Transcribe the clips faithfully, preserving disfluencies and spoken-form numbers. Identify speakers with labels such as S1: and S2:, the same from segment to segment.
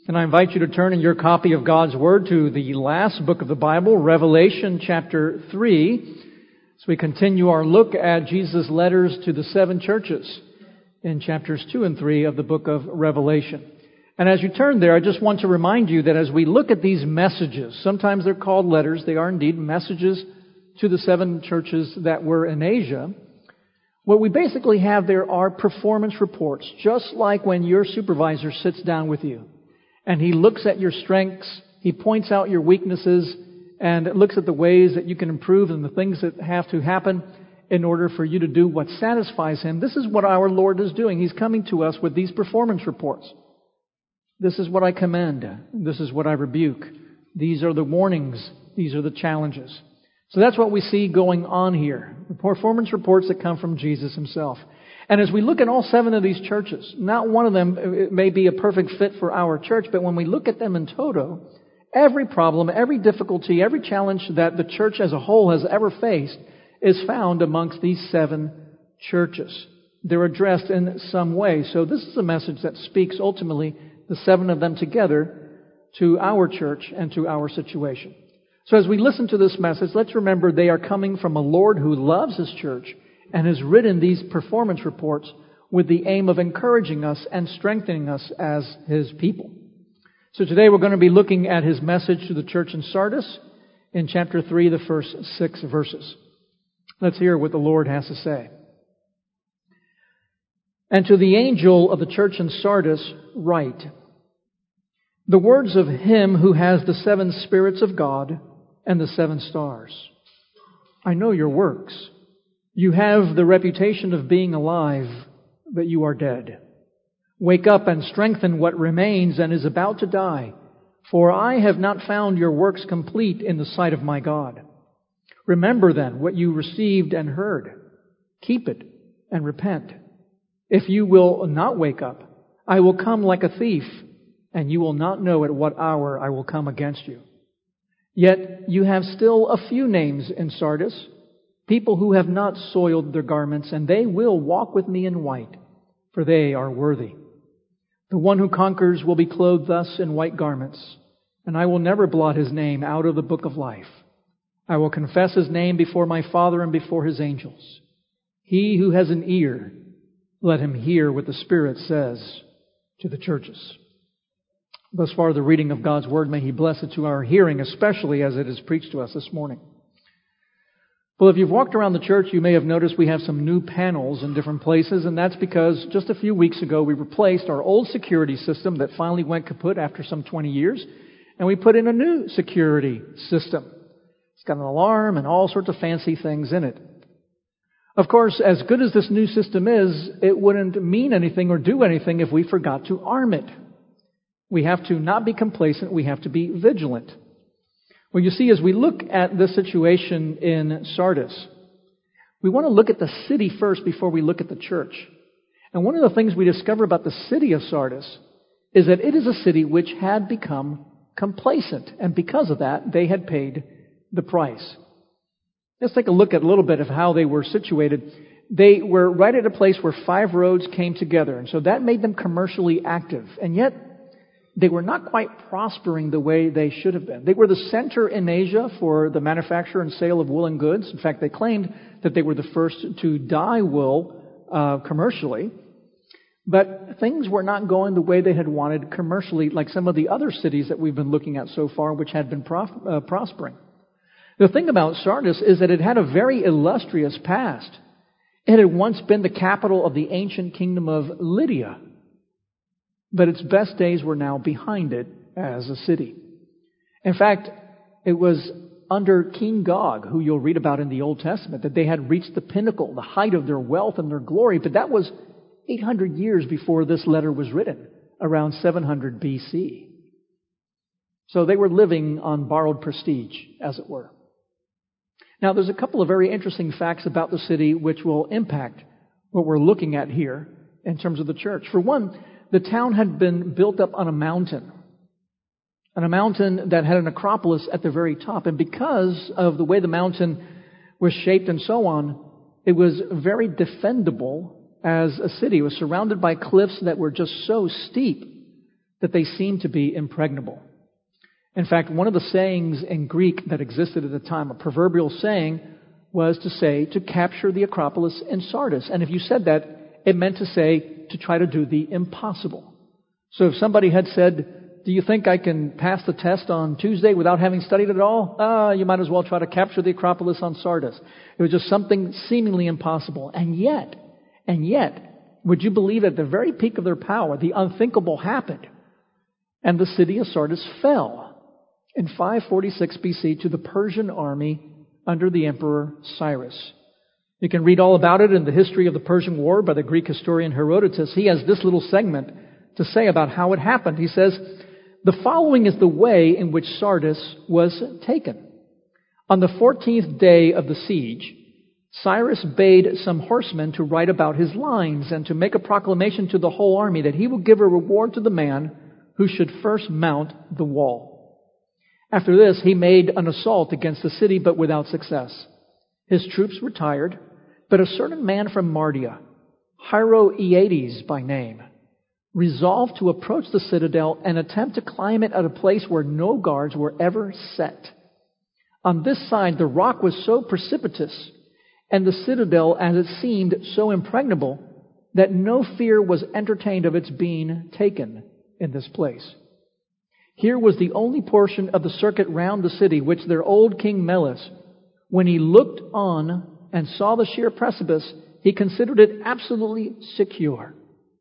S1: And I invite you to turn in your copy of God's Word to the last book of the Bible, Revelation chapter three, as we continue our look at Jesus' letters to the seven churches in chapters two and three of the book of Revelation. And as you turn there, I just want to remind you that as we look at these messages, sometimes they're called letters, they are indeed messages to the seven churches that were in Asia. What we basically have there are performance reports, just like when your supervisor sits down with you and he looks at your strengths, he points out your weaknesses, and looks at the ways that you can improve and the things that have to happen in order for you to do what satisfies Him. This is what our Lord is doing. He's coming to us with these performance reports. This is what I commend. This is what I rebuke. These are the warnings. These are the challenges. So that's what we see going on here. The performance reports that come from Jesus Himself. And as we look at all seven of these churches, not one of them may be a perfect fit for our church, but when we look at them in toto, every problem, every difficulty, every challenge that the church as a whole has ever faced is found amongst these seven churches. They're addressed in some way. So this is a message that speaks ultimately, the seven of them together, to our church and to our situation. So as we listen to this message, let's remember they are coming from a Lord who loves His church and has written these performance reports with the aim of encouraging us and strengthening us as His people. So today we're going to be looking at His message to the church in Sardis in chapter three, the first six verses. Let's hear what the Lord has to say. And to the angel of the church in Sardis write, the words of Him who has the seven spirits of God and the seven stars. I know your works. You have the reputation of being alive, but you are dead. Wake up and strengthen what remains and is about to die, for I have not found your works complete in the sight of my God. Remember then what you received and heard. Keep it and repent. If you will not wake up, I will come like a thief, and you will not know at what hour I will come against you. Yet you have still a few names in Sardis, people who have not soiled their garments, and they will walk with me in white, for they are worthy. The one who conquers will be clothed thus in white garments, and I will never blot his name out of the book of life. I will confess his name before my Father and before His angels. He who has an ear, let him hear what the Spirit says to the churches. Thus far, the reading of God's Word, may He bless it to our hearing, especially as it is preached to us this morning. Well, if you've walked around the church, you may have noticed we have some new panels in different places, and that's because just a few weeks ago we replaced our old security system that finally went kaput after some twenty years, and we put in a new security system. It's got an alarm and all sorts of fancy things in it. Of course, as good as this new system is, it wouldn't mean anything or do anything if we forgot to arm it. We have to not be complacent, we have to be vigilant. Well, you see, as we look at this situation in Sardis, we want to look at the city first before we look at the church. And one of the things we discover about the city of Sardis is that it is a city which had become complacent, and because of that, they had paid the price. Let's take a look at a little bit of how they were situated. They were right at a place where five roads came together, and so that made them commercially active. And yet, they were not quite prospering the way they should have been. They were the center in Asia for the manufacture and sale of woolen goods. In fact, they claimed that they were the first to dye wool uh, commercially. But things were not going the way they had wanted commercially, like some of the other cities that we've been looking at so far, which had been prof- uh, prospering. The thing about Sardis is that it had a very illustrious past. It had once been the capital of the ancient kingdom of Lydia. But its best days were now behind it as a city. In fact, it was under King Gog, who you'll read about in the Old Testament, that they had reached the pinnacle, the height of their wealth and their glory. But that was eight hundred years before this letter was written, around seven hundred B C. So they were living on borrowed prestige, as it were. Now, there's a couple of very interesting facts about the city which will impact what we're looking at here in terms of the church. For one, the town had been built up on a mountain, on a mountain that had an acropolis at the very top. And because of the way the mountain was shaped and so on, it was very defendable as a city. It was surrounded by cliffs that were just so steep that they seemed to be impregnable. In fact, one of the sayings in Greek that existed at the time, a proverbial saying, was to say to capture the Acropolis in Sardis. And if you said that, it meant to say to try to do the impossible. So if somebody had said, do you think I can pass the test on Tuesday without having studied at all? Ah, you might as well try to capture the Acropolis on Sardis. It was just something seemingly impossible. And yet, and yet, would you believe at the very peak of their power, the unthinkable happened, and the city of Sardis fell in five forty-six B C to the Persian army under the Emperor Cyrus. You can read all about it in the History of the Persian War by the Greek historian Herodotus. He has this little segment to say about how it happened. He says, the following is the way in which Sardis was taken. On the fourteenth day of the siege, Cyrus bade some horsemen to ride about his lines and to make a proclamation to the whole army that he would give a reward to the man who should first mount the wall. After this, he made an assault against the city, but without success. His troops retired, but a certain man from Mardia, Hieroeades by name, resolved to approach the citadel and attempt to climb it at a place where no guards were ever set. On this side, the rock was so precipitous, and the citadel, as it seemed, so impregnable, that no fear was entertained of its being taken in this place. Here was the only portion of the circuit round the city which their old king Meles, when he looked on and saw the sheer precipice, he considered it absolutely secure.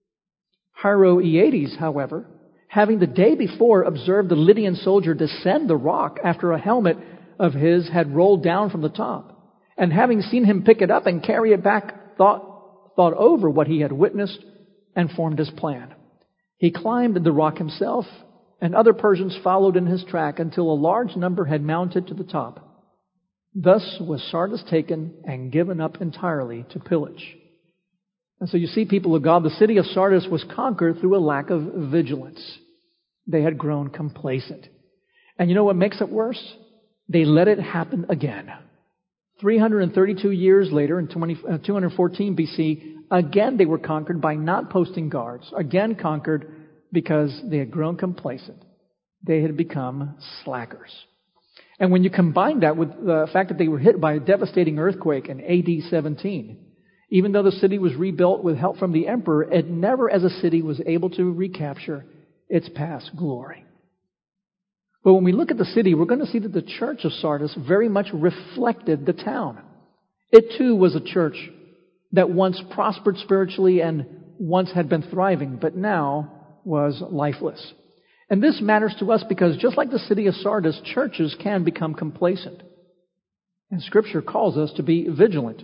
S1: Hieroeades, however, having the day before observed the Lydian soldier descend the rock after a helmet of his had rolled down from the top, and having seen him pick it up and carry it back, thought, thought over what he had witnessed and formed his plan. He climbed the rock himself, and other Persians followed in his track until a large number had mounted to the top. Thus was Sardis taken and given up entirely to pillage. And so you see, people of God, the city of Sardis was conquered through a lack of vigilance. They had grown complacent. And you know what makes it worse? They let it happen again. three hundred thirty-two years later, in two hundred fourteen B C, again they were conquered by not posting guards. Again conquered because they had grown complacent. They had become slackers. And when you combine that with the fact that they were hit by a devastating earthquake in A D seventeen, even though the city was rebuilt with help from the emperor, it never as a city was able to recapture its past glory. But when we look at the city, we're going to see that the church of Sardis very much reflected the town. It too was a church that once prospered spiritually and once had been thriving, but now was lifeless. And this matters to us because just like the city of Sardis, churches can become complacent. And Scripture calls us to be vigilant.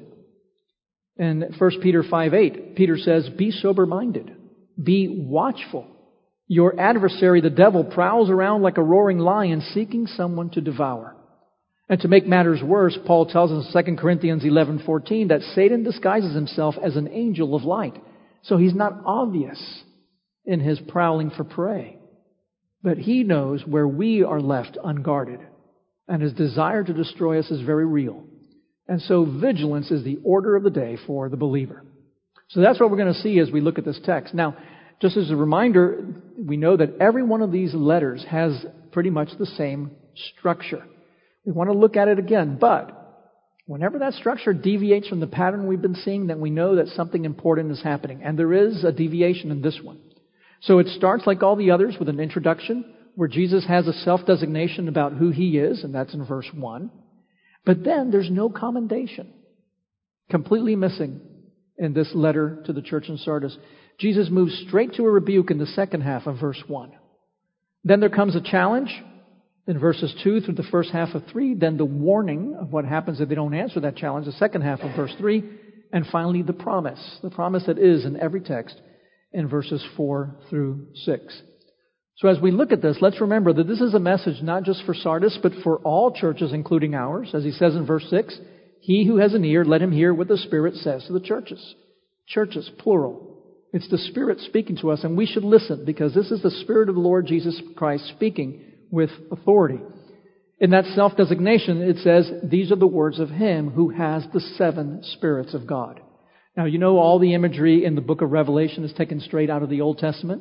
S1: In First Peter five eight, Peter says, be sober-minded, be watchful. Your adversary, the devil, prowls around like a roaring lion seeking someone to devour. And to make matters worse, Paul tells us in Second Corinthians eleven fourteen that Satan disguises himself as an angel of light. So he's not obvious in his prowling for prey. But he knows where we are left unguarded. And his desire to destroy us is very real. And so vigilance is the order of the day for the believer. So that's what we're going to see as we look at this text. Now, just as a reminder, we know that every one of these letters has pretty much the same structure. We want to look at it again, but whenever that structure deviates from the pattern we've been seeing, then we know that something important is happening. And there is a deviation in this one. So it starts like all the others with an introduction where Jesus has a self-designation about who he is, and that's in verse one. But then there's no commendation. Completely missing in this letter to the church in Sardis. Jesus moves straight to a rebuke in the second half of verse one. Then there comes a challenge in verses two through the first half of three. Then the warning of what happens if they don't answer that challenge, the second half of verse three. And finally the promise. The promise that is in every text in verses four through six. So as we look at this, let's remember that this is a message not just for Sardis, but for all churches, including ours. As he says in verse six, he who has an ear, let him hear what the Spirit says to the churches. Churches, plural. It's the Spirit speaking to us, and we should listen because this is the Spirit of the Lord Jesus Christ speaking with authority. In that self-designation, it says, these are the words of him who has the seven spirits of God. Now, you know all the imagery in the book of Revelation is taken straight out of the Old Testament.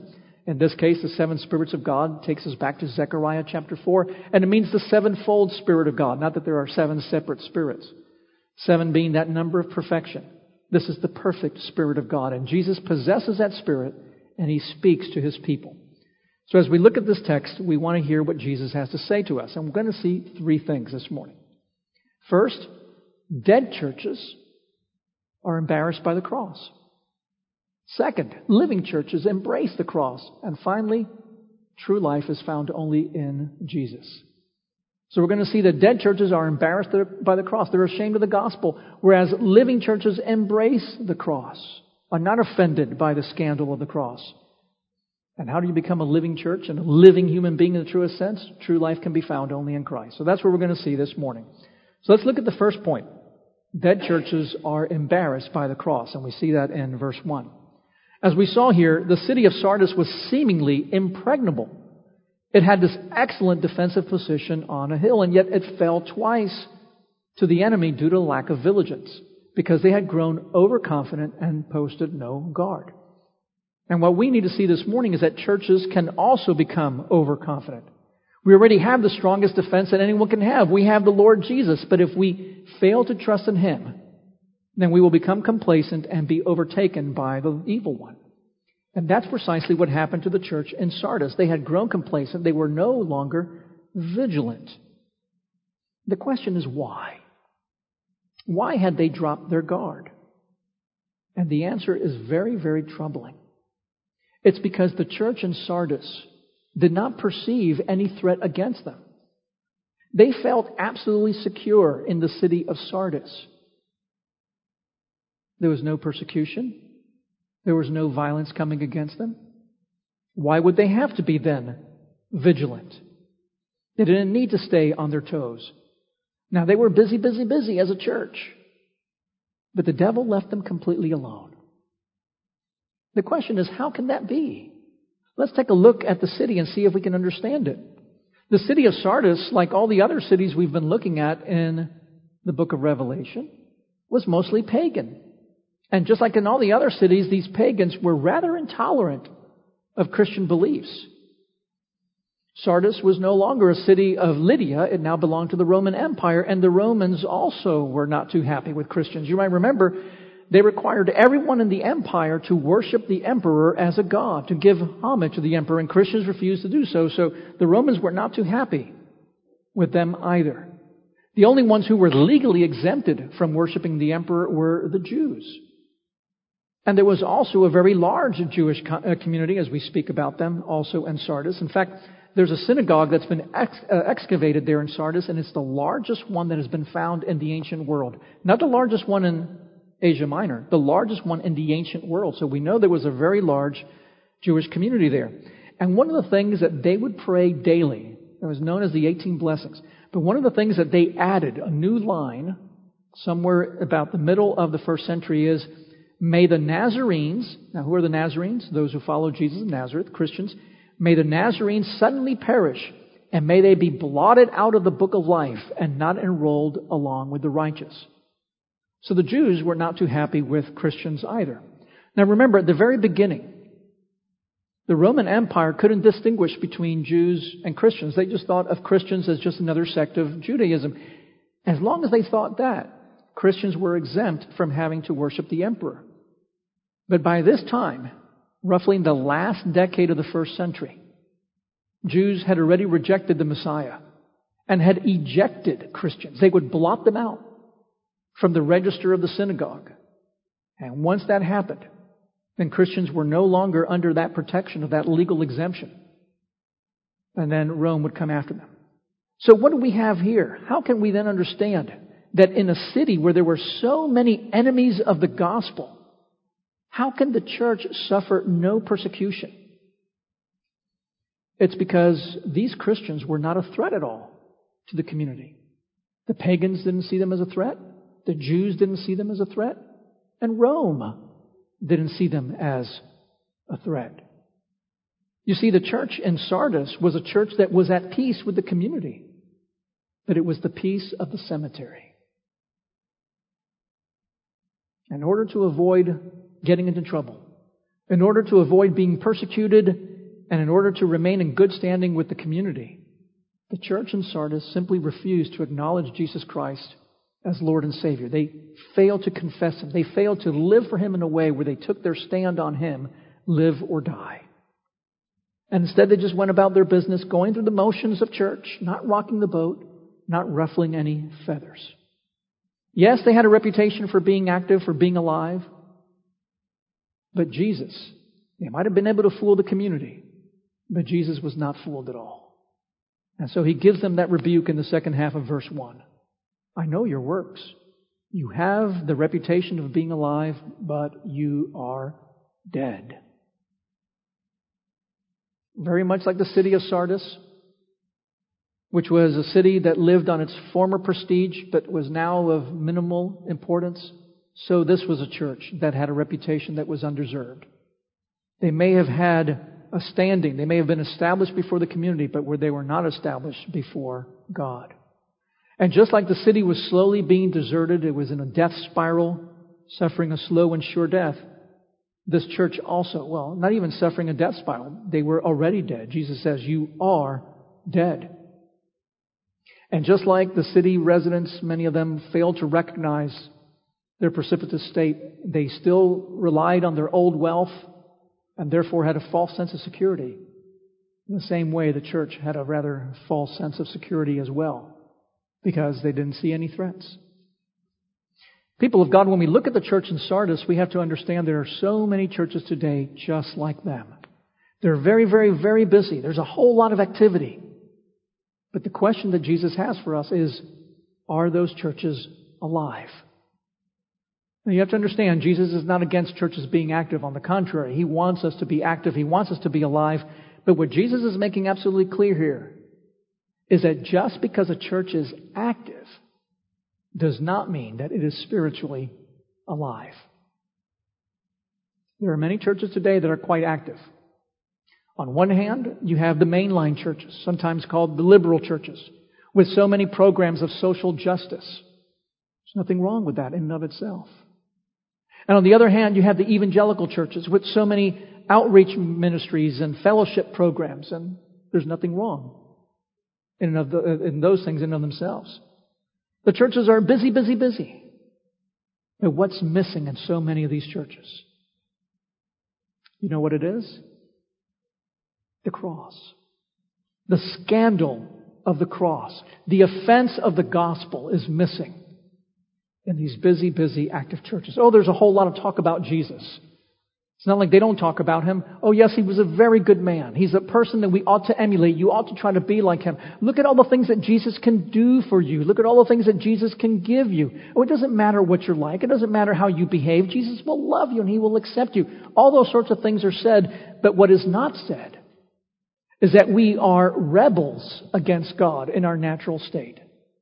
S1: In this case, the seven spirits of God takes us back to Zechariah chapter four, and it means the sevenfold Spirit of God, not that there are seven separate spirits. Seven being that number of perfection. This is the perfect Spirit of God, and Jesus possesses that Spirit, and He speaks to His people. So as we look at this text, we want to hear what Jesus has to say to us, and we're going to see three things this morning. First, dead churches are embarrassed by the cross. Second, living churches embrace the cross. And finally, true life is found only in Jesus. So we're going to see that dead churches are embarrassed by the cross. They're ashamed of the gospel, whereas living churches embrace the cross, are not offended by the scandal of the cross. And how do you become a living church and a living human being in the truest sense? True life can be found only in Christ. So that's what we're going to see this morning. So let's look at the first point. Dead churches are embarrassed by the cross, and we see that in verse one. As we saw here, the city of Sardis was seemingly impregnable. It had this excellent defensive position on a hill, and yet it fell twice to the enemy due to lack of vigilance, because they had grown overconfident and posted no guard. And what we need to see this morning is that churches can also become overconfident. We already have the strongest defense that anyone can have. We have the Lord Jesus, but if we fail to trust in Him, then we will become complacent and be overtaken by the evil one. And that's precisely what happened to the church in Sardis. They had grown complacent. They were no longer vigilant. The question is why? Why had they dropped their guard? And the answer is very, very troubling. It's because the church in Sardis did not perceive any threat against them. They felt absolutely secure in the city of Sardis. There was no persecution. There was no violence coming against them. Why would they have to be then vigilant? They didn't need to stay on their toes. Now, they were busy, busy, busy as a church. But the devil left them completely alone. The question is, how can that be? Let's take a look at the city and see if we can understand it. The city of Sardis, like all the other cities we've been looking at in the book of Revelation, was mostly pagan. And just like in all the other cities, these pagans were rather intolerant of Christian beliefs. Sardis was no longer a city of Lydia. It now belonged to the Roman Empire, and the Romans also were not too happy with Christians. You might remember they required everyone in the empire to worship the emperor as a god, to give homage to the emperor, and Christians refused to do so. So the Romans were not too happy with them either. The only ones who were legally exempted from worshiping the emperor were the Jews. And there was also a very large Jewish community, as we speak about them, also in Sardis. In fact, there's a synagogue that's been ex- uh, excavated there in Sardis, and it's the largest one that has been found in the ancient world. Not the largest one in Asia Minor, the largest one in the ancient world. So we know there was a very large Jewish community there. And one of the things that they would pray daily, it was known as the eighteen blessings, but one of the things that they added, a new line, somewhere about the middle of the first century, is, may the Nazarenes, now who are the Nazarenes? Those who follow Jesus of Nazareth, Christians. May the Nazarenes suddenly perish, and may they be blotted out of the book of life and not enrolled along with the righteous. So the Jews were not too happy with Christians either. Now remember, at the very beginning, the Roman Empire couldn't distinguish between Jews and Christians. They just thought of Christians as just another sect of Judaism. As long as they thought that, Christians were exempt from having to worship the emperor. But by this time, roughly in the last decade of the first century, Jews had already rejected the Messiah and had ejected Christians. They would blot them out from the register of the synagogue. And once that happened, then Christians were no longer under that protection of that legal exemption. And then Rome would come after them. So what do we have here? How can we then understand that in a city where there were so many enemies of the gospel, how can the church suffer no persecution? It's because these Christians were not a threat at all to the community. The pagans didn't see them as a threat. The Jews didn't see them as a threat. And Rome didn't see them as a threat. You see, the church in Sardis was a church that was at peace with the community, but it was the peace of the cemetery. In order to avoid getting into trouble, in order to avoid being persecuted, and in order to remain in good standing with the community, the church in Sardis simply refused to acknowledge Jesus Christ as Lord and Savior. They failed to confess Him. They failed to live for Him in a way where they took their stand on Him, live or die. And instead they just went about their business, going through the motions of church, not rocking the boat, not ruffling any feathers. Yes, they had a reputation for being active, for being alive. But Jesus, they might have been able to fool the community, but Jesus was not fooled at all. And so He gives them that rebuke in the second half of verse one. I know your works. You have the reputation of being alive, but you are dead. Very much like the city of Sardis, which was a city that lived on its former prestige but was now of minimal importance. So this was a church that had a reputation that was undeserved. They may have had a standing. They may have been established before the community, but where they were not established before God. And just like the city was slowly being deserted, it was in a death spiral, suffering a slow and sure death. This church also, well, not even suffering a death spiral. They were already dead. Jesus says, you are dead. And just like the city residents, many of them failed to recognize their precipitous state, they still relied on their old wealth and therefore had a false sense of security. In the same way, the church had a rather false sense of security as well, because they didn't see any threats. People of God, when we look at the church in Sardis, we have to understand there are so many churches today just like them. They're very, very, very busy. There's a whole lot of activity. But the question that Jesus has for us is, are those churches alive? Now you have to understand, Jesus is not against churches being active. On the contrary, He wants us to be active. He wants us to be alive. But what Jesus is making absolutely clear here is that just because a church is active does not mean that it is spiritually alive. There are many churches today that are quite active. On one hand, you have the mainline churches, sometimes called the liberal churches, with so many programs of social justice. There's nothing wrong with that in and of itself. And on the other hand, you have the evangelical churches with so many outreach ministries and fellowship programs, and there's nothing wrong in, of the, in those things in and of themselves. The churches are busy, busy, busy. But what's missing in so many of these churches? You know what it is? The cross. The scandal of the cross. The offense of the gospel is missing in these busy, busy, active churches. Oh, there's a whole lot of talk about Jesus. It's not like they don't talk about Him. Oh, yes, He was a very good man. He's a person that we ought to emulate. You ought to try to be like Him. Look at all the things that Jesus can do for you. Look at all the things that Jesus can give you. Oh, it doesn't matter what you're like. It doesn't matter how you behave. Jesus will love you and He will accept you. All those sorts of things are said. But what is not said is that we are rebels against God in our natural state.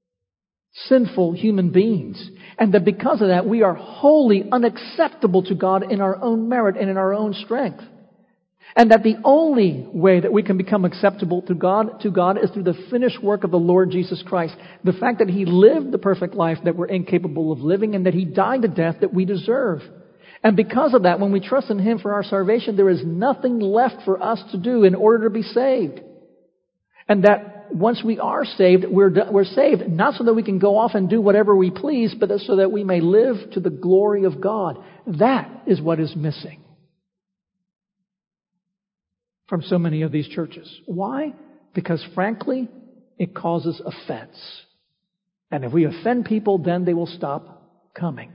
S1: Sinful human beings. And that because of that, we are wholly unacceptable to God in our own merit and in our own strength. And that the only way that we can become acceptable to God, to God is through the finished work of the Lord Jesus Christ. The fact that He lived the perfect life that we're incapable of living and that He died the death that we deserve. And because of that, when we trust in Him for our salvation, there is nothing left for us to do in order to be saved. And that once we are saved, we're, we're saved not so that we can go off and do whatever we please, but so that we may live to the glory of God. That is what is missing from so many of these churches. Why? Because frankly, it causes offense. And if we offend people, then they will stop coming.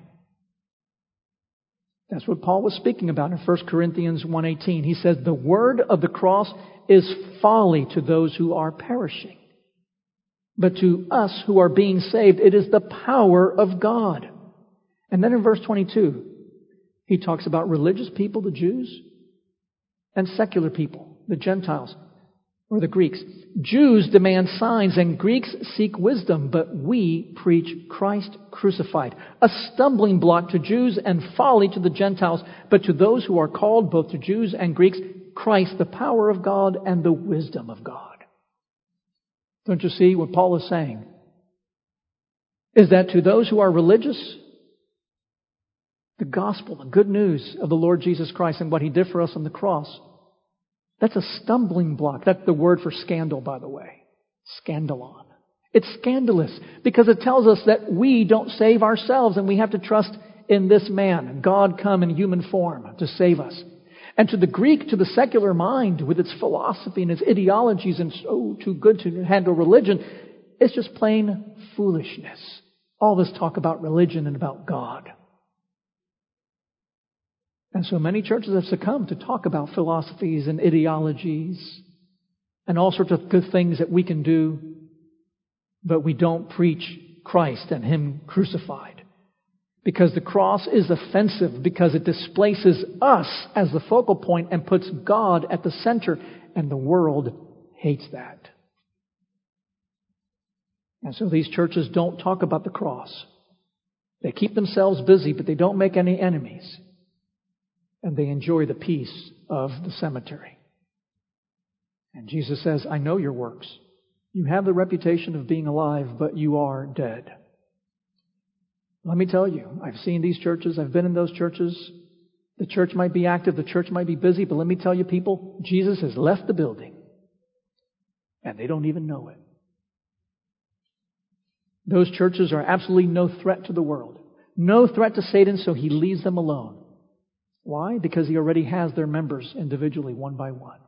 S1: That's what Paul was speaking about in First Corinthians one eighteen. He says, the word of the cross is folly to those who are perishing. But to us who are being saved, it is the power of God. And then in verse twenty-two, he talks about religious people, the Jews, and secular people, the Gentiles, or the Greeks. Jews demand signs and Greeks seek wisdom, but we preach Christ crucified. A stumbling block to Jews and folly to the Gentiles, but to those who are called, both to Jews and Greeks, Christ, the power of God and the wisdom of God. Don't you see what Paul is saying? Is that to those who are religious, the gospel, the good news of the Lord Jesus Christ and what He did for us on the cross That's a stumbling block. That's the word for scandal, by the way. Scandalon. It's scandalous because it tells us that we don't save ourselves and we have to trust in this man, God come in human form to save us. And to the Greek, to the secular mind, with its philosophy and its ideologies and so too good to handle religion, it's just plain foolishness. All this talk about religion and about God. And so many churches have succumbed to talk about philosophies and ideologies and all sorts of good things that we can do, but we don't preach Christ and Him crucified. Because the cross is offensive, because it displaces us as the focal point and puts God at the center, and the world hates that. And so these churches don't talk about the cross. They keep themselves busy, but they don't make any enemies. And they enjoy the peace of the cemetery. And Jesus says, I know your works. You have the reputation of being alive, but you are dead. Let me tell you, I've seen these churches, I've been in those churches. The church might be active, the church might be busy, but let me tell you people, Jesus has left the building. And they don't even know it. Those churches are absolutely no threat to the world. No threat to Satan, so he leaves them alone. Why? Because he already has their members individually, one by one.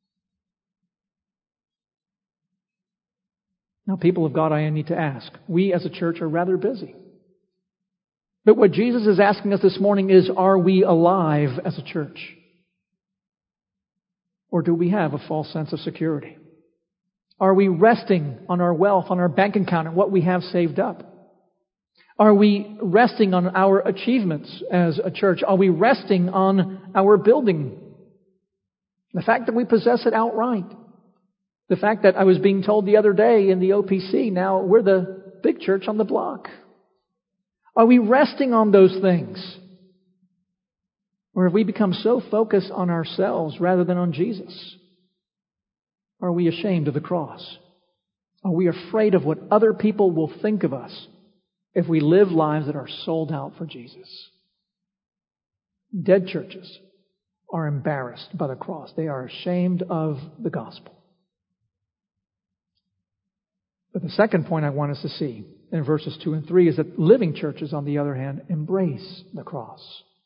S1: Now, people of God, I need to ask. We as a church are rather busy. But what Jesus is asking us this morning is, are we alive as a church? Or do we have a false sense of security? Are we resting on our wealth, on our bank account, and what we have saved up? Are we resting on our achievements as a church? Are we resting on our building? The fact that we possess it outright. The fact that I was being told the other day in the O P C, now we're the big church on the block. Are we resting on those things? Or have we become so focused on ourselves rather than on Jesus? Are we ashamed of the cross? Are we afraid of what other people will think of us if we live lives that are sold out for Jesus? Dead churches are embarrassed by the cross. They are ashamed of the gospel. But the second point I want us to see in verses two and three is that living churches, on the other hand, embrace the cross.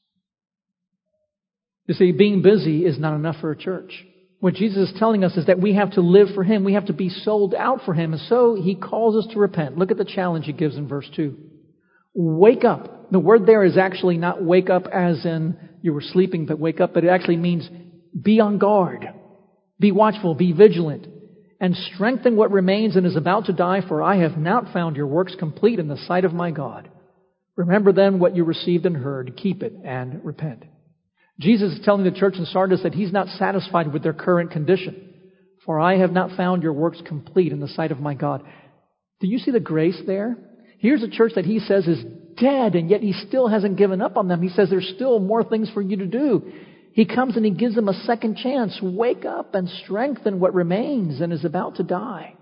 S1: You see, being busy is not enough for a church. What Jesus is telling us is that we have to live for Him. We have to be sold out for Him. And so He calls us to repent. Look at the challenge He gives in verse two. Wake up. The word there is actually not wake up as in you were sleeping, but wake up. But it actually means be on guard. Be watchful. Be vigilant. And strengthen what remains and is about to die, for I have not found your works complete in the sight of my God. Remember then what you received and heard. Keep it and repent. Jesus is telling the church in Sardis that He's not satisfied with their current condition. For I have not found your works complete in the sight of my God. Do you see the grace there? Here's a church that He says is dead, and yet He still hasn't given up on them. He says there's still more things for you to do. He comes and He gives them a second chance. Wake up and strengthen what remains and is about to die.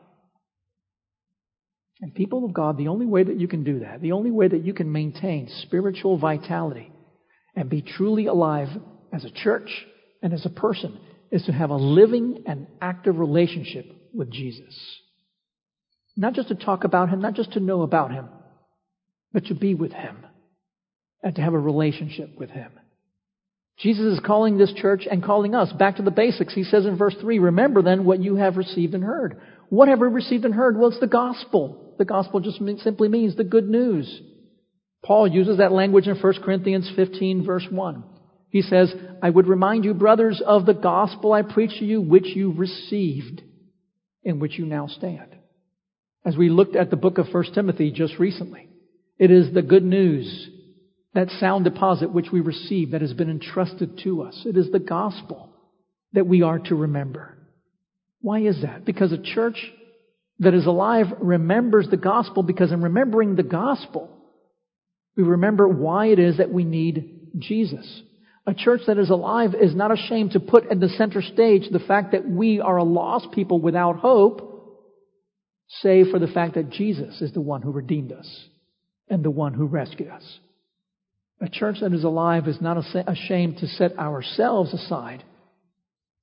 S1: And people of God, the only way that you can do that, the only way that you can maintain spiritual vitality and be truly alive as a church and as a person is to have a living and active relationship with Jesus. Not just to talk about Him, not just to know about Him, but to be with Him and to have a relationship with Him. Jesus is calling this church and calling us back to the basics. He says in verse three, remember then what you have received and heard. What have we received and heard? Well, it's the gospel. The gospel just simply means the good news. Paul uses that language in First Corinthians fifteen, verse one. He says, I would remind you, brothers, of the gospel I preached to you, which you received, in which you now stand. As we looked at the book of First Timothy just recently, it is the good news, that sound deposit which we receive that has been entrusted to us. It is the gospel that we are to remember. Why is that? Because a church that is alive remembers the gospel, because in remembering the gospel, we remember why it is that we need Jesus. A church that is alive is not ashamed to put at the center stage the fact that we are a lost people without hope, save for the fact that Jesus is the one who redeemed us and the one who rescued us. A church that is alive is not ashamed to set ourselves aside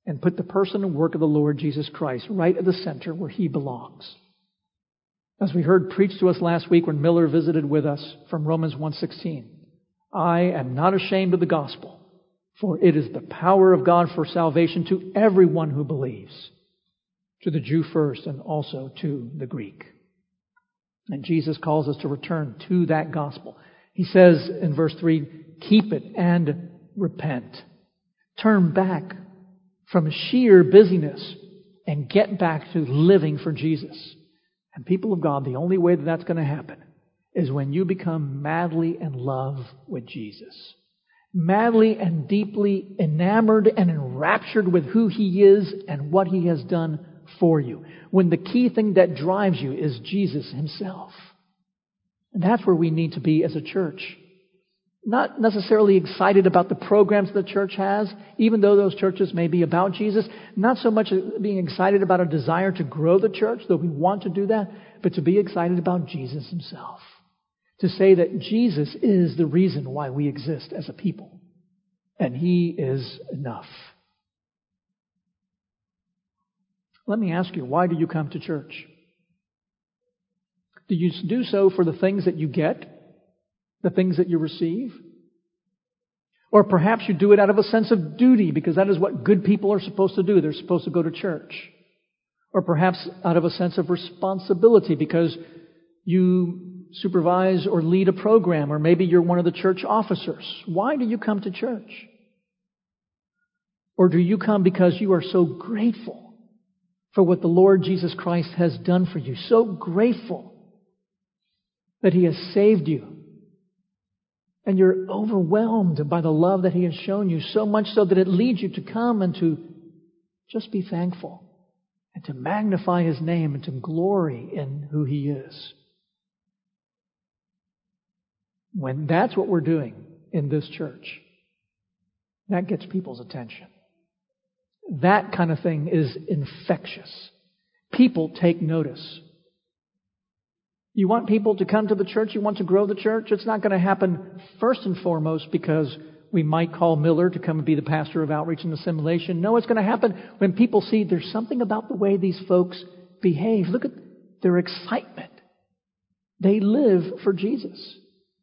S1: and put the person and work of the Lord Jesus Christ right at the center where He belongs. As we heard preached to us last week when Miller visited with us from Romans one sixteen, I am not ashamed of the gospel, for it is the power of God for salvation to everyone who believes, to the Jew first and also to the Greek. And Jesus calls us to return to that gospel. He says in verse three, keep it and repent. Turn back from sheer busyness and get back to living for Jesus. And people of God, the only way that that's going to happen is when you become madly in love with Jesus. Madly and deeply enamored and enraptured with who He is and what He has done for you. When the key thing that drives you is Jesus Himself. And that's where we need to be as a church. Not necessarily excited about the programs the church has, even though those churches may be about Jesus. Not so much being excited about a desire to grow the church, though we want to do that, but to be excited about Jesus Himself. To say that Jesus is the reason why we exist as a people. And He is enough. Let me ask you, why do you come to church? Do you do so for the things that you get? The things that you receive? Or perhaps you do it out of a sense of duty because that is what good people are supposed to do. They're supposed to go to church. Or perhaps out of a sense of responsibility because you supervise or lead a program, or maybe you're one of the church officers. Why do you come to church? Or do you come because you are so grateful for what the Lord Jesus Christ has done for you? So grateful that He has saved you. And you're overwhelmed by the love that He has shown you, so much so that it leads you to come and to just be thankful and to magnify His name and to glory in who He is. When that's what we're doing in this church, that gets people's attention. That kind of thing is infectious. People take notice. You want people to come to the church, you want to grow the church, it's not going to happen first and foremost because we might call Miller to come and be the pastor of outreach and assimilation. No, it's going to happen when people see there's something about the way these folks behave. Look at their excitement. They live for Jesus.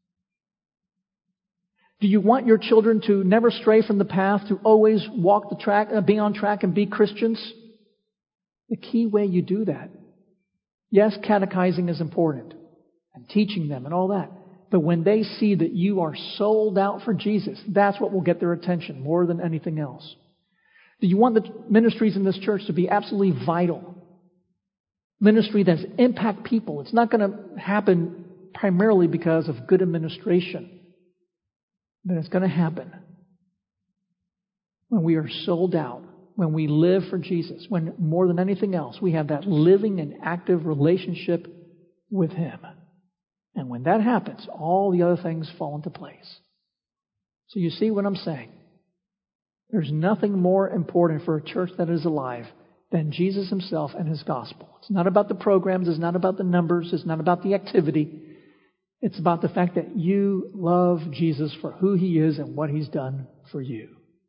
S1: Do you want your children to never stray from the path, to always walk the track, uh, be on track and be Christians? The key way you do that, yes, catechizing is important and teaching them and all that. But when they see that you are sold out for Jesus, that's what will get their attention more than anything else. Do you want the ministries in this church to be absolutely vital? Ministry that's impact people. It's not going to happen primarily because of good administration. But it's going to happen when we are sold out, when we live for Jesus, when more than anything else, we have that living and active relationship with Him. And when that happens, all the other things fall into place. So you see what I'm saying? There's nothing more important for a church that is alive than Jesus Himself and His gospel. It's not about the programs, it's not about the numbers, it's not about the activity. It's about the fact that you love Jesus for who He is and what He's done for you.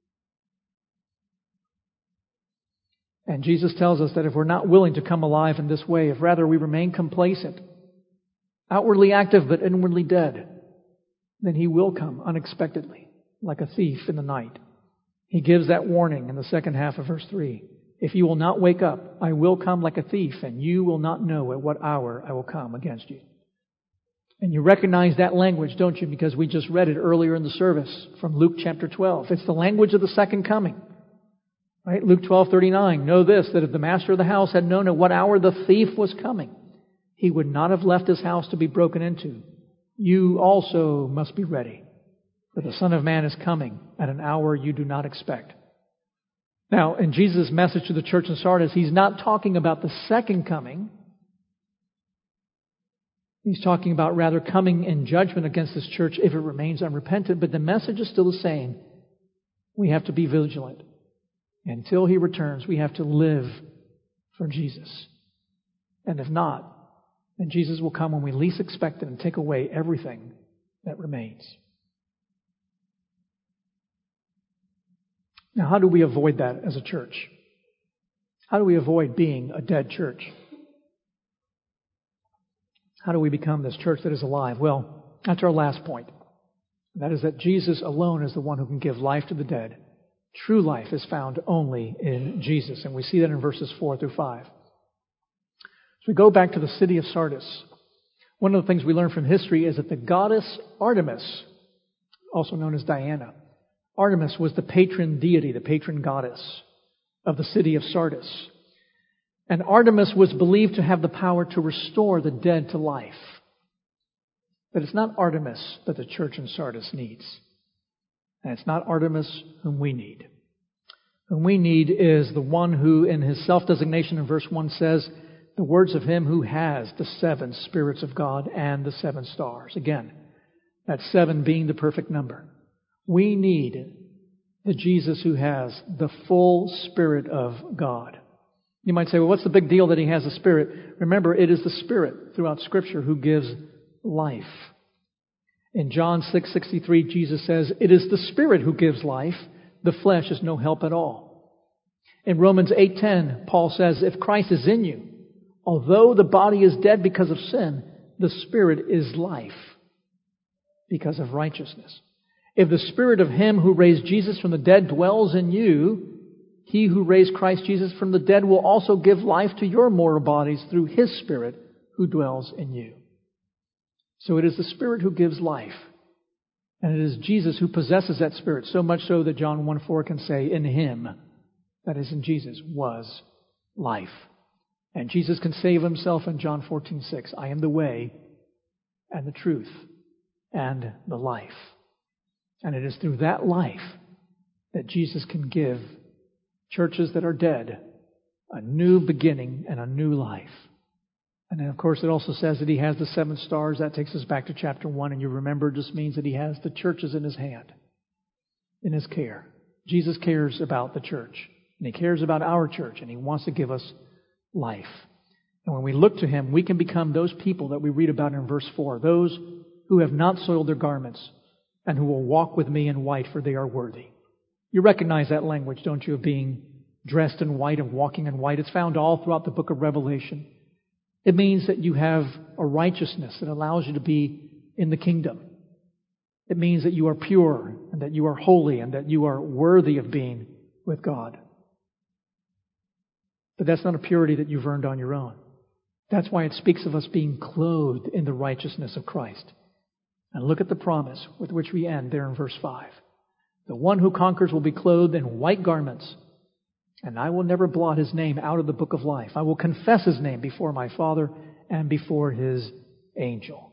S1: And Jesus tells us that if we're not willing to come alive in this way, if rather we remain complacent, outwardly active but inwardly dead, then He will come unexpectedly, like a thief in the night. He gives that warning in the second half of verse three. If you will not wake up, I will come like a thief, and you will not know at what hour I will come against you. And you recognize that language, don't you? Because we just read it earlier in the service from Luke chapter twelve. It's the language of the second coming. Right? Luke twelve thirty-nine. Know this, that if the master of the house had known at what hour the thief was coming, he would not have left his house to be broken into. You also must be ready, for the Son of Man is coming at an hour you do not expect. Now, in Jesus' message to the church in Sardis, He's not talking about the second coming. He's talking about rather coming in judgment against this church if it remains unrepentant. But the message is still the same. We have to be vigilant. Until He returns, we have to live for Jesus. And if not, then Jesus will come when we least expect it and take away everything that remains. Now, how do we avoid that as a church? How do we avoid being a dead church? How do we become this church that is alive? Well, that's our last point. That is that Jesus alone is the one who can give life to the dead. True life is found only in Jesus. And we see that in verses four through five. So we go back to the city of Sardis. One of the things we learn from history is that the goddess Artemis, also known as Diana, Artemis was the patron deity, the patron goddess of the city of Sardis. And Artemis was believed to have the power to restore the dead to life. But it's not Artemis that the church in Sardis needs. And it's not Artemis whom we need. Whom we need is the one who, in his self-designation in verse one says, the words of him who has the seven spirits of God and the seven stars. Again, that seven being the perfect number. We need the Jesus who has the full Spirit of God. You might say, well, what's the big deal that he has a Spirit? Remember, it is the Spirit throughout Scripture who gives life. In John six sixty-three, Jesus says, it is the Spirit who gives life. The flesh is no help at all. In Romans eight ten, Paul says, if Christ is in you, although the body is dead because of sin, the Spirit is life because of righteousness. If the Spirit of him who raised Jesus from the dead dwells in you, he who raised Christ Jesus from the dead will also give life to your mortal bodies through his Spirit who dwells in you. So it is the Spirit who gives life. And it is Jesus who possesses that Spirit, so much so that John one four can say, in him, that is in Jesus, was life. And Jesus can say of himself in John fourteen six, I am the way and the truth and the life. And it is through that life that Jesus can give churches that are dead a new beginning and a new life. And then, of course, it also says that he has the seven stars. That takes us back to chapter one. And you remember, it just means that he has the churches in his hand, in his care. Jesus cares about the church. And he cares about our church. And he wants to give us life. And when we look to him, we can become those people that we read about in verse four. Those who have not soiled their garments and who will walk with me in white, for they are worthy. You recognize that language, don't you, of being dressed in white and walking in white. It's found all throughout the book of Revelation. It means that you have a righteousness that allows you to be in the kingdom. It means that you are pure and that you are holy and that you are worthy of being with God. But that's not a purity that you've earned on your own. That's why it speaks of us being clothed in the righteousness of Christ. And look at the promise with which we end there in verse five. The one who conquers will be clothed in white garments, and I will never blot his name out of the book of life. I will confess his name before my Father and before his angel.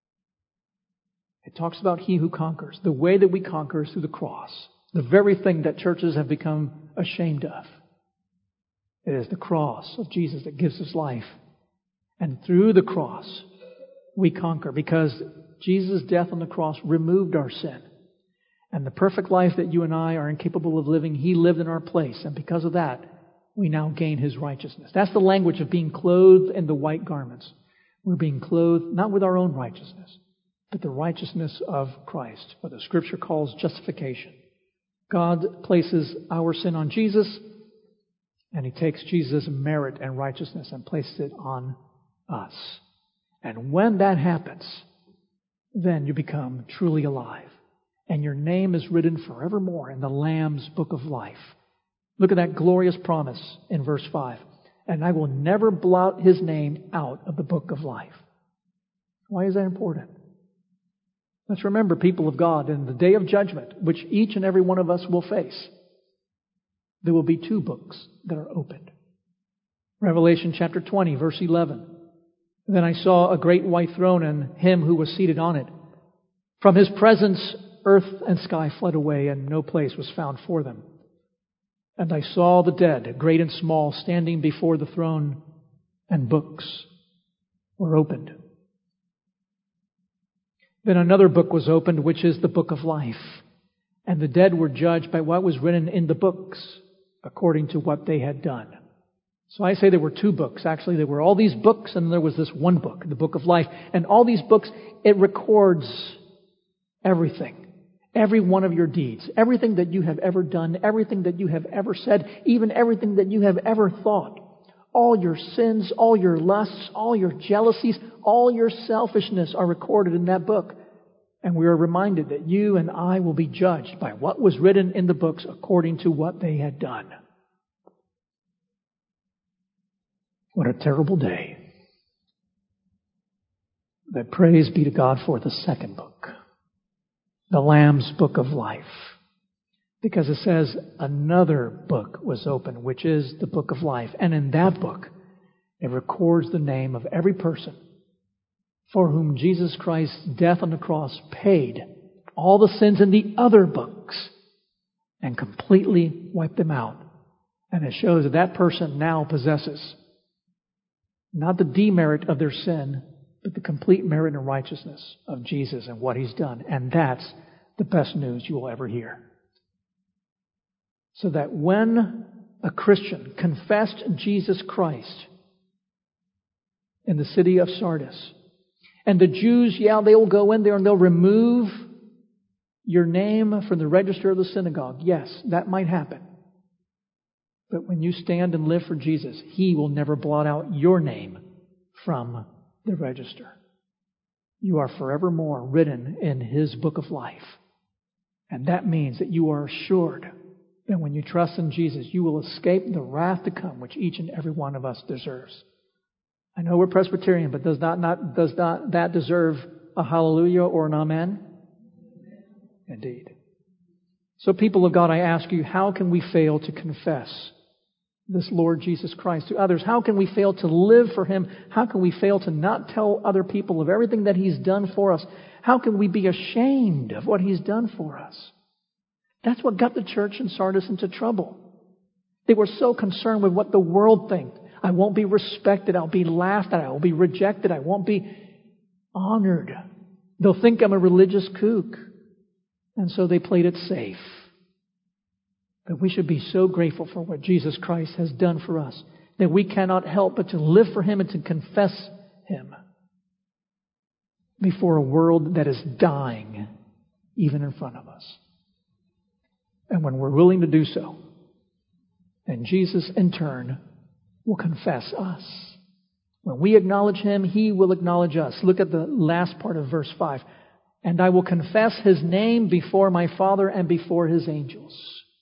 S1: It talks about he who conquers. The way that we conquer is through the cross. The very thing that churches have become ashamed of. It is the cross of Jesus that gives us life. And through the cross, we conquer because Jesus' death on the cross removed our sin. And the perfect life that you and I are incapable of living, he lived in our place. And because of that, we now gain his righteousness. That's the language of being clothed in the white garments. We're being clothed not with our own righteousness, but the righteousness of Christ, what the Scripture calls justification. God places our sin on Jesus, and he takes Jesus' merit and righteousness and places it on us. And when that happens, then you become truly alive. And your name is written forevermore in the Lamb's book of life. Look at that glorious promise in verse five. And I will never blot his name out of the book of life. Why is that important? Let's remember, people of God, in the day of judgment, which each and every one of us will face, there will be two books that are opened. Revelation chapter twenty, verse eleven. Then I saw a great white throne and him who was seated on it. From his presence, earth and sky fled away, and no place was found for them. And I saw the dead, great and small, standing before the throne, and books were opened. Then another book was opened, which is the book of life. And the dead were judged by what was written in the books, according to what they had done. So I say there were two books. Actually, there were all these books, and there was this one book, the book of life. And all these books, it records everything. every one of your deeds, everything that you have ever done, everything that you have ever said, even everything that you have ever thought. All your sins, all your lusts, all your jealousies, all your selfishness are recorded in that book. And we are reminded that you and I will be judged by what was written in the books according to what they had done. What a terrible day. But praise be to God for the second book, the Lamb's Book of Life. Because it says another book was opened, which is the Book of Life. And in that book, it records the name of every person for whom Jesus Christ's death on the cross paid all the sins in the other books and completely wiped them out. And it shows that that person now possesses not the demerit of their sin, but the complete merit and righteousness of Jesus and what He's done. And that's the best news you will ever hear. So that when a Christian confessed Jesus Christ in the city of Sardis, and the Jews, yeah, they will go in there and they'll remove your name from the register of the synagogue. Yes, that might happen. But when you stand and live for Jesus, He will never blot out your name from the register. You are forevermore written in His book of life. And that means that you are assured that when you trust in Jesus, you will escape the wrath to come, which each and every one of us deserves. I know we're Presbyterian, but does not, not does not that deserve a hallelujah or an amen? Indeed. So people of God, I ask you, how can we fail to confess this Lord Jesus Christ to others? How can we fail to live for Him? How can we fail to not tell other people of everything that He's done for us? How can we be ashamed of what He's done for us? That's what got the church in Sardis into trouble. They were so concerned with what the world thinks. I won't be respected. I'll be laughed at. I will be rejected. I won't be honored. They'll think I'm a religious kook. And so they played it safe. But we should be so grateful for what Jesus Christ has done for us that we cannot help but to live for Him and to confess Him before a world that is dying even in front of us. And when we're willing to do so, and Jesus in turn will confess us. When we acknowledge Him, He will acknowledge us. Look at the last part of verse five. And I will confess His name before my Father and before His angels.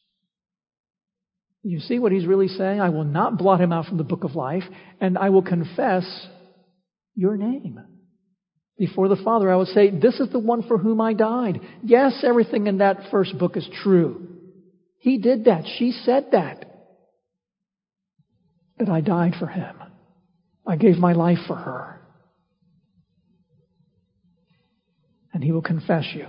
S1: You see what He's really saying? I will not blot Him out from the book of life, and I will confess your name. Before the Father, I would say, this is the one for whom I died. Yes, everything in that first book is true. He did that. She said that. That I died for him. I gave my life for her. And He will confess you.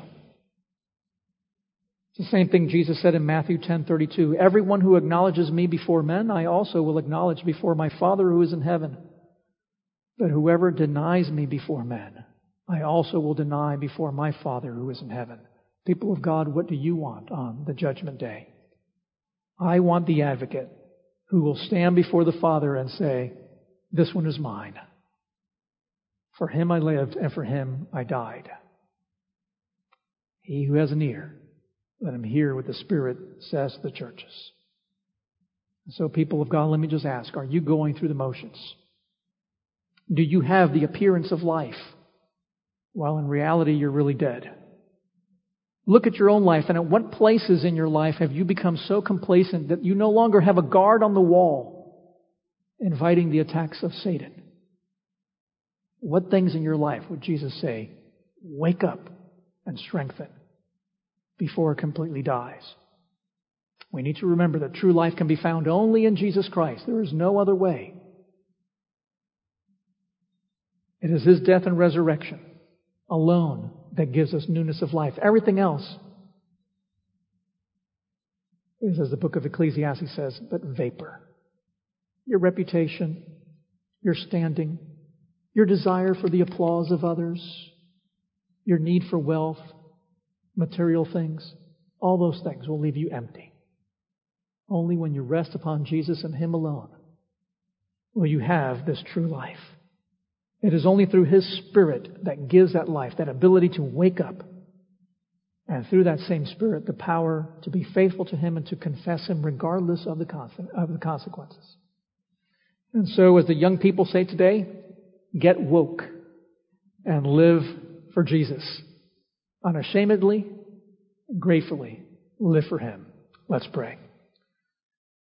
S1: It's the same thing Jesus said in Matthew ten thirty-two. Everyone who acknowledges me before men, I also will acknowledge before my Father who is in heaven. But whoever denies me before men, I also will deny before my Father who is in heaven. People of God, what do you want on the judgment day? I want the advocate who will stand before the Father and say, this one is mine. For him I lived, and for him I died. He who has an ear, let him hear what the Spirit says to the churches. So, people of God, let me just ask, are you going through the motions? Do you have the appearance of life, while in reality you're really dead? Look at your own life, and at what places in your life have you become so complacent that you no longer have a guard on the wall inviting the attacks of Satan? What things in your life would Jesus say, wake up and strengthen before it completely dies? We need to remember that true life can be found only in Jesus Christ. There is no other way. It is His death and resurrection alone that gives us newness of life. Everything else is, as the book of Ecclesiastes says, but vapor. Your reputation, your standing, your desire for the applause of others, your need for wealth, material things, all those things will leave you empty. Only when you rest upon Jesus and Him alone will you have this true life. It is only through His Spirit that gives that life, that ability to wake up And through that same Spirit, the power to be faithful to Him and to confess Him regardless of the of the consequences. And so, as the young people say today, get woke and live for Jesus. Unashamedly, gratefully, live for Him. Let's pray.